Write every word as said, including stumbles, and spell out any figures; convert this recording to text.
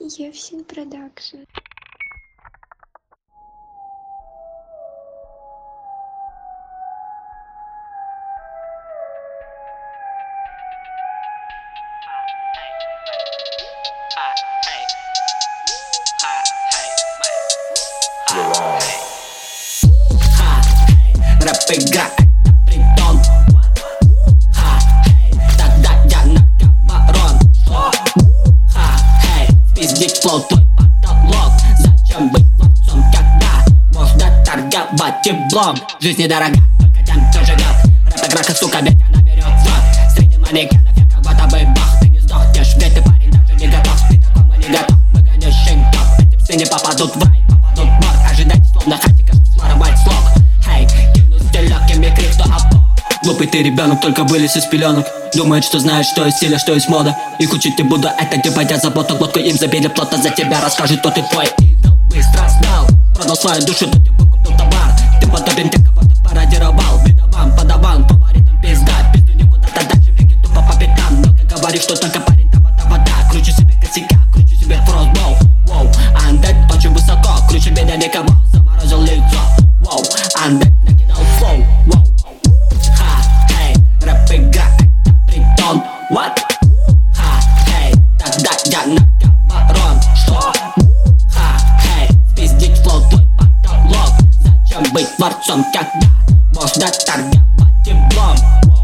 Евсин Продакшн. Рэп-игра — это притон. Ха, эй, тогда я на кабарон. Что? Ха, эй, спиздить флоу твой потолок. Зачем быть творцом, когда можно торговать теплом? Жизнь недорога, только тем, кто живет. Рэп-игра, сука, ведь она берет взлет. Среди манекенов я как будто бы бах. Ты не сдохнешь, ведь ты, парень, даже не готов. Ты такому не готов, выгонишь щенков. Эти псы не попадут в рай, попадут в морг. Ожидать словно хатика, своровать слог. Эй, кинусь легкими крик, что опо. Глупый ты ребенок, только вылез из пеленок. Думает, что знает, что есть стиль, а что есть мода. Их учить не буду, это не пойдя забота. Глотку им забили плотно, за тебя расскажет, кто ты твой идол. Быстро сдал, продал свою душу, ты выкупил товар. Ты подобен тем, кого ты пародировал. Бедован, подаван, фаворитом пизда. Пизду никуда-то дальше, беги тупо по пятам. Но ты говоришь, что только парень, там вода, вода. Кручу себе косяка, кручу себе фростбол. Воу, андет очень высоко, круче меня никого, заморозил лицо. Воу, андет накидал флоу. Воу, ха, эй, рэп-игра — это притон. What? Ха, эй, тогда я на кабарон. Что? Ха, эй, спиздить флоу твой потолок. Зачем быть творцом, когда можно торговать теплом?